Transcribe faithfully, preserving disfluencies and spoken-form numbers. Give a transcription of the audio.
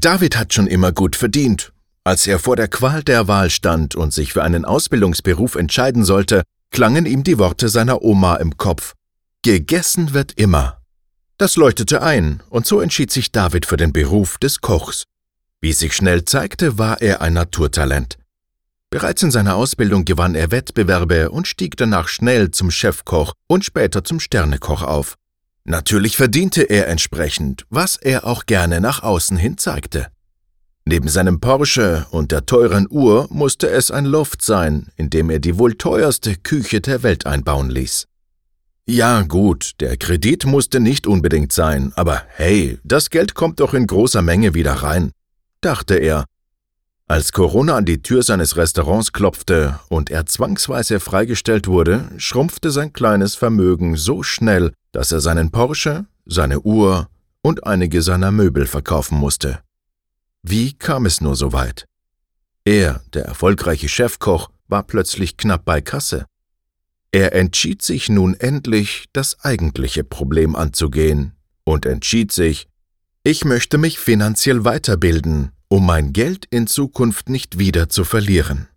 David hat schon immer gut verdient. Als er vor der Qual der Wahl stand und sich für einen Ausbildungsberuf entscheiden sollte, klangen ihm die Worte seiner Oma im Kopf. Gegessen wird immer. Das leuchtete ein, und so entschied sich David für den Beruf des Kochs. Wie sich schnell zeigte, war er ein Naturtalent. Bereits in seiner Ausbildung gewann er Wettbewerbe und stieg danach schnell zum Chefkoch und später zum Sternekoch auf. Natürlich verdiente er entsprechend, was er auch gerne nach außen hin zeigte. Neben seinem Porsche und der teuren Uhr musste es ein Loft sein, in dem er die wohl teuerste Küche der Welt einbauen ließ. Ja gut, der Kredit musste nicht unbedingt sein, aber hey, das Geld kommt doch in großer Menge wieder rein, dachte er. Als Corona an die Tür seines Restaurants klopfte und er zwangsweise freigestellt wurde, schrumpfte sein kleines Vermögen so schnell, dass er seinen Porsche, seine Uhr und einige seiner Möbel verkaufen musste. Wie kam es nur so weit? Er, der erfolgreiche Chefkoch, war plötzlich knapp bei Kasse. Er entschied sich nun endlich, das eigentliche Problem anzugehen und entschied sich, ich möchte mich finanziell weiterbilden, um mein Geld in Zukunft nicht wieder zu verlieren.